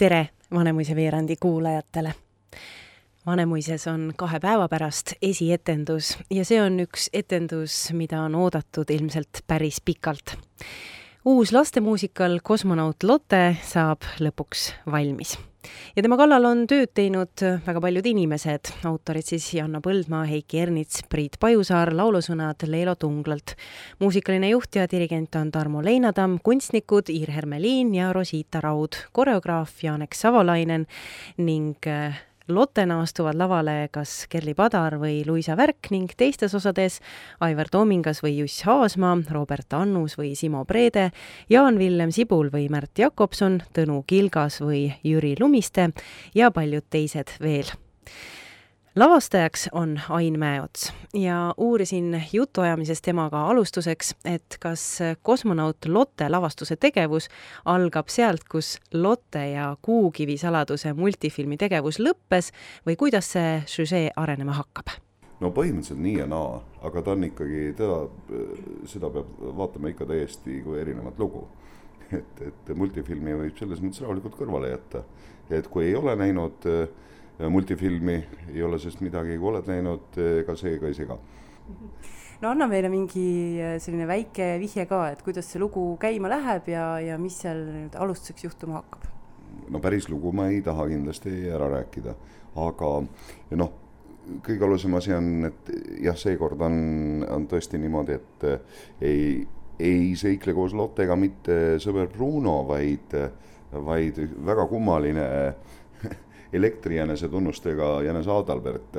Tere Vanemuise veerandi kuulajatele! Vanemuises on 2 päeva pärast esietendus ja see on üks etendus, mida on oodatud ilmselt päris pikalt. Uus lastemuusikal Kosmonaut Lotte saab lõpuks valmis. Ja tema kallal on tööd teinud väga paljud inimesed, autorid siis Janno Põldmaa, Heiki Ernits, Priit Pajusaar, laulusõnad Leelo Tunglalt. Muusikaline juht ja dirigent on Tarmo Leinatamm, kunstnikud Ir Hermeliin ja Rosita Raud, koreograaf Janek Savolainen ning Lottena astuvad lavale kas Kerli Padar või Luisa Värk ning teistes osades Aivar Toomingas või Juss Haasmaa, Robert Annus või Simo Preede, Jaan-Villem Sibul või Märt Jakobson, Tõnu Kilgas või Jüri Lumiste ja paljud teised veel. Lavastajaks on Ain Mäeots ja uurisin jutuajamises temaga alustuseks, et kas Kosmonaut Lotte lavastuse tegevus algab sealt, kus Lotte ja Kuukivi saladuse multifilmi tegevus lõppes või kuidas see süžee arenema hakkab? No põhimõtteliselt nii ja naa, aga ta on ikkagi, seda peab vaatama ikka täiesti kui erinevat lugu. Et multifilmi võib selles mõttes rahulikult kõrvale jätta. Et kui ei ole näinud multifilmi, ei ole sest midagi, kui oled näinud, ega see ega ei sega. No anna meile mingi selline väike vihje ka, et kuidas see lugu käima läheb ja mis seal alustuseks juhtuma hakkab? No päris lugu ma ei taha kindlasti ära rääkida, aga kõige alusem asi on, et jah, seekord on tõesti niimoodi, et ei seikle koos Lottega mitte sõber Bruno, vaid väga kummaline elektrijänese tunnustega Jänes Adalbert,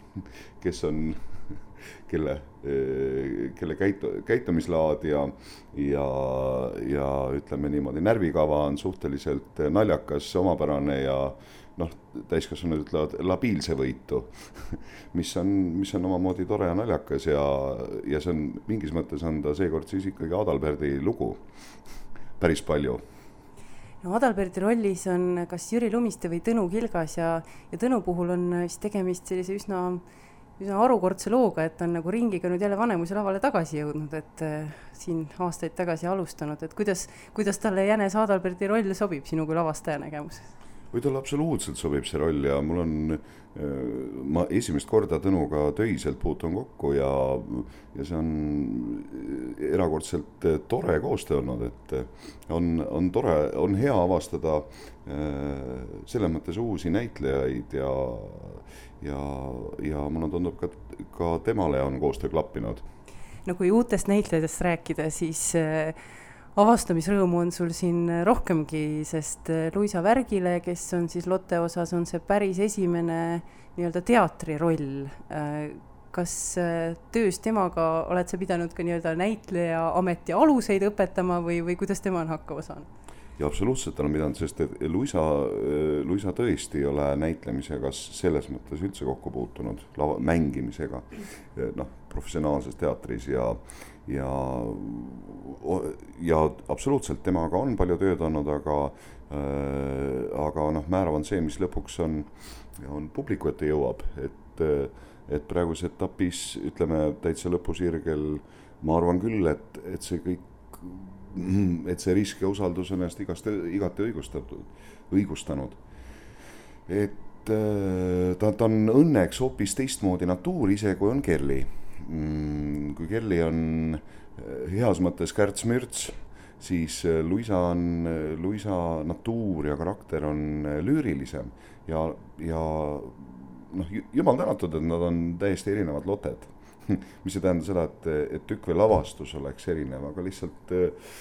kelle käitumislaad ja ütleme niimoodi, närvikava on suhteliselt naljakas, omapärane ja täiskasvanud ütlevad labiilse võitu, mis on omamoodi tore ja naljakas ja see on mingis mõttes on ta seekord siis ikkagi Adalberti lugu päris palju. No Adalberti rollis on kas Jüri Lumiste või Tõnu Kilgas ja Tõnu puhul on vist tegemist sellise üsna arukordse looga, et on nagu ringiga nüüd jälle Vanemuise lavale tagasi jõudnud, et siin aastaid tagasi alustanud, et kuidas talle Jänes Adalberti roll sobib sinu kui lavastaja nägemuses? Või talle absoluutselt sobib see roll ja ma esimest korda Tõnuga töiselt puutun kokku ja see on erakordselt tore koostöö olnud, et on tore, on hea avastada selles mõttes uusi näitlejaid ja mulle tundub ka temale on koostöö klappinud. No kui uutest näitlejatest rääkida, siis avastamisrõõmu on sul siin rohkemgi, sest Luisa Värgile, kes on siis Lotte osas, on see päris esimene nii-öelda teatriroll. Kas töös temaga oled sa pidanud ka nii-öelda näitleja ameti aluseid õpetama või kuidas tema on hakkama saanud? Ja absoluutselt olen pidanud, sest Luisa tõesti ei ole näitlemisega selles mõttes üldse kokku puutunud, mängimisega professionaalses teatris ja absoluutselt temaga on palju tööd olnud, aga määrav on see, mis lõpuks on publiku ette jõuab, et praeguses etapis, ütleme täitsa lõpusirgel, ma arvan küll, et see kõik et see risk ja usaldus on ennast igati õigustanud. Et ta on õnneks hoopis teistmoodi natuur ise, kui on Kerli. Kui Kerli on heas mõttes kärts-mürts, siis Luisa natuur ja karakter on lüürilisem ja jumal tänatud, et nad on täiesti erinevad Lotted. Mis ei tähenda seda, et tükk või lavastus oleks erinev, aga lihtsalt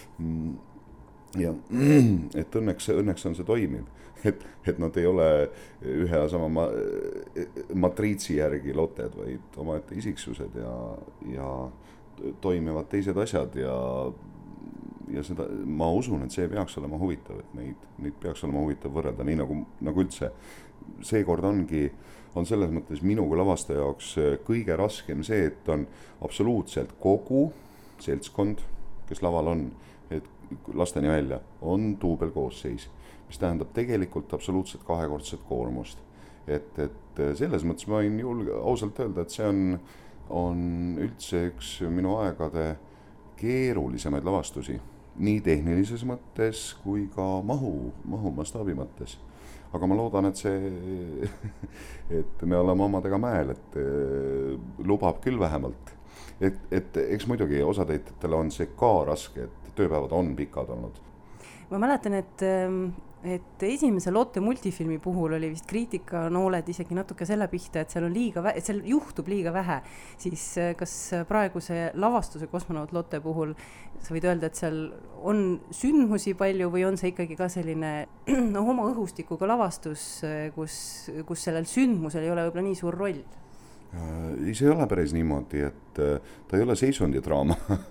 et õnneks on see toimiv, et nad ei ole ühe ja sama matriitsi järgi Lotted, vaid omaette isiksused ja toimivad teised asjad ja seda, ma usun, et see peaks olema huvitav, et neid peaks olema huvitav võrrelda, nii nagu üldse. Seekord on selles mõttes minu kui lavastaja jaoks kõige raskem see, et on absoluutselt kogu seltskond, kes laval on, et lasteni välja, on duubelkoosseis, mis tähendab tegelikult absoluutselt kahekordset koormust. Et selles mõttes ma võin ausalt öelda, et see on üldse üks minu aegade keerulisemaid lavastusi, nii tehnilises mõttes kui ka mahu mastaabi mõttes. Aga ma loodan, et et me oleme omadega mäel, et lubab küll vähemalt. Et eks muidugi osatäitjatele on see ka raske, et tööpäevad on pikad olnud. Ma mäletan, et esimese Lotte multifilmi puhul oli vist kriitikanooled isegi natuke selle pihta, et et seal juhtub liiga vähe. Siis kas praeguse lavastuse Kosmonaut Lotte puhul sa võid öelda, et seal on sündmusi palju või on see ikkagi ka selline oma õhustikuga lavastus, kus sellel sündmusel ei ole võib-olla nii suur roll? See ei ole päris niimoodi, et ta ei ole seisundidraama.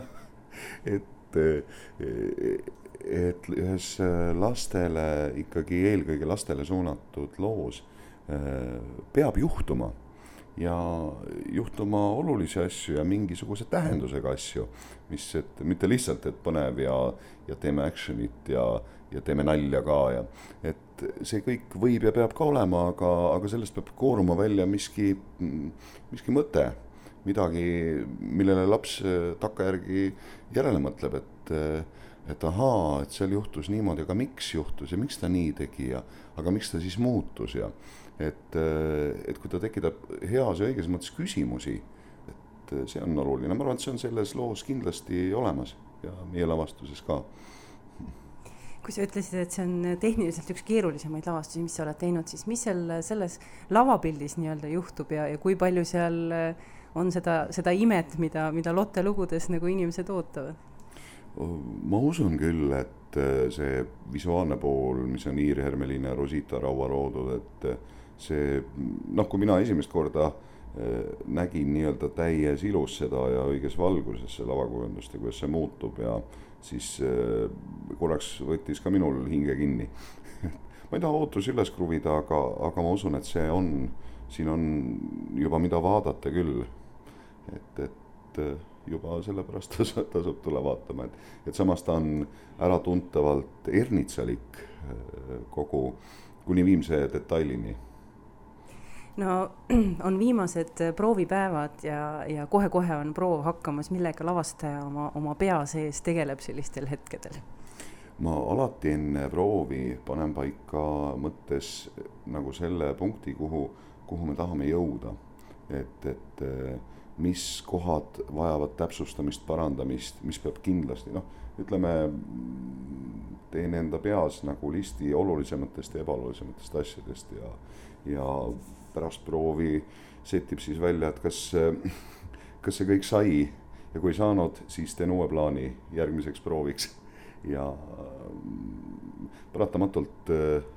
et ühes lastele, ikkagi eelkõige lastele suunatud loos peab juhtuma ja juhtuma olulisi asju ja mingisuguse tähendusega asju, mis mitte lihtsalt, et põnev ja teeme actionit ja teeme nalja ka ja et see kõik võib ja peab ka olema, aga sellest peab kooruma välja miski mõte, midagi, millele laps takkajärgi järele mõtleb, et ahaa, et seal juhtus niimoodi, aga miks juhtus ja miks ta nii tegi aga miks ta siis muutus ja et kui ta tekitab heas ja õiges mõttes küsimusi, et see on oluline. Ma arvan, et see on selles loos kindlasti olemas ja meie lavastuses ka. Kui sa ütlesid, et see on tehniliselt üks keerulisemaid lavastusi, mis sa oled teinud, siis mis selles lavapildis nii-öelda juhtub ja kui palju seal on seda imet, mida Lotte lugudes nagu inimesed ootavad? Ma usun küll, et see visuaalne pool, mis on Iir Hermelin ja Rosita Raua loodud, et see, kui mina esimest korda nägin nii-öelda täies ilus seda ja õiges valguses see lavakujundust ja kuidas see muutub ja siis korraks võttis ka minul hinge kinni. Ma ei taha ootus üles kruvida, aga ma usun, et siin on juba mida vaadata küll. Et juba sellepärast tasub tulla vaatama, et samas ta on äratuntavalt ernitsalik kogu kuni viimse detailini. No on viimased proovipäevad ja kohe-kohe on proov hakkamas, millega lavastaja oma pea sees tegeleb sellistel hetkedel? Ma alati enne proovi panen paika mõttes nagu selle punkti, kuhu me tahame jõuda, et mis kohad vajavad täpsustamist, parandamist, mis peab kindlasti, ütleme, teen enda peas nagu listi olulisematest ja ebaolulisematest asjadest ja pärast proovi setib siis välja, et kas see kõik sai ja kui saanud, siis teen uue plaani järgmiseks prooviks ja paratamatult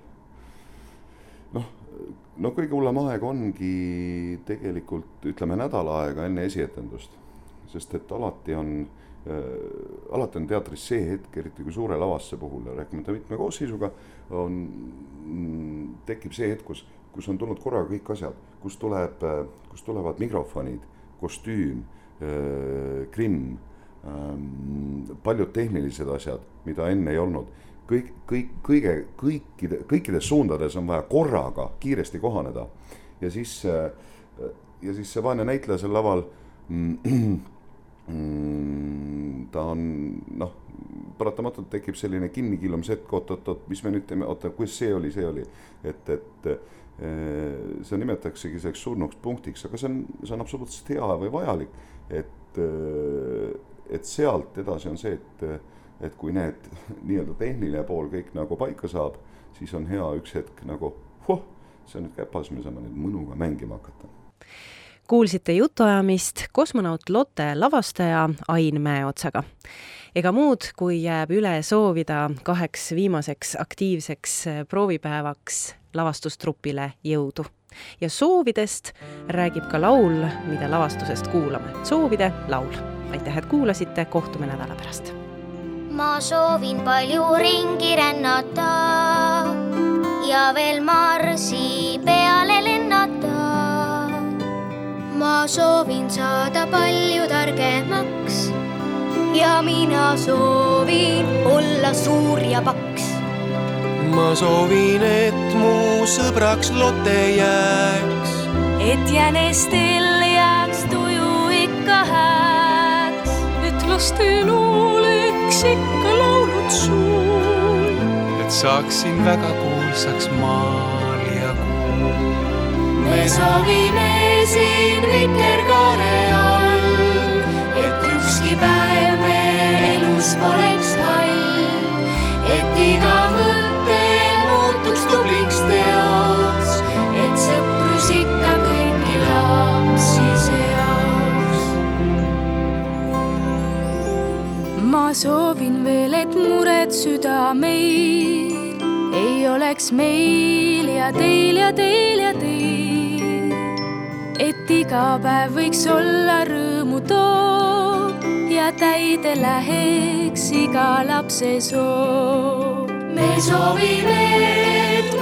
kõige hullem aeg ongi tegelikult, ütleme, nädal aega enne esietendust, sest et alati on teatris see hetk, eriti kui suure lavasse puhul ja rääkimata mitme koosseisuga, tekib see hetk, kus on tulnud korraga kõik asjad, kus tulevad mikrofonid, kostüüm, grimm, paljud tehnilised asjad, mida enne ei olnud. Kõikides suundades on vaja korraga kiiresti kohaneda ja siis see vaene näitleja seal laval ta on, paratamatult tekib selline kinnikillumise hetk, oot, mis me nüüd teeme, kuidas see oli, et see nimetaksegi selleks surnuks punktiks, aga see on absoluutselt hea või vajalik, et sealt edasi on see, et kui need nii-öelda tehniline pool kõik nagu paika saab, siis on hea üks hetk nagu, see on nüüd käpas, me saame nüüd mõnuga mängima hakata. Kuulsite jutuajamist Kosmonaut Lotte lavastaja Ain Mäeotsaga. Ega muud, kui jääb üle soovida 2 viimaseks aktiivseks proovipäevaks lavastustrupile jõudu. Ja soovidest räägib ka laul, mida lavastusest kuulame. Soovide laul. Aitäh, et kuulasite, kohtume nädala pärast. Ma soovin palju ringi rännata ja veel Marsi peale lennata. Ma soovin saada palju targemaks ja mina soovin olla suur ja paks. Ma soovin, et mu sõbraks Lotte jääks, et jänestel jääks tuju ikka hääks, et laste nooleks ikka laulud suul. Et saaksin väga kuulsaks maal ja kuul. Me soovime siin vikerkaare all, et ükski päev me elus poleks hall, et iga mõte muutuks tubliks teoks, et sõprus ikka kõiki lapsi seoks. Ma soovin veel, et mured südameil ei oleks meil ja teil ja teil ja teil, et iga päev võiks olla rõõmu toov ja täide läheks iga lapse soov. Me soovime, et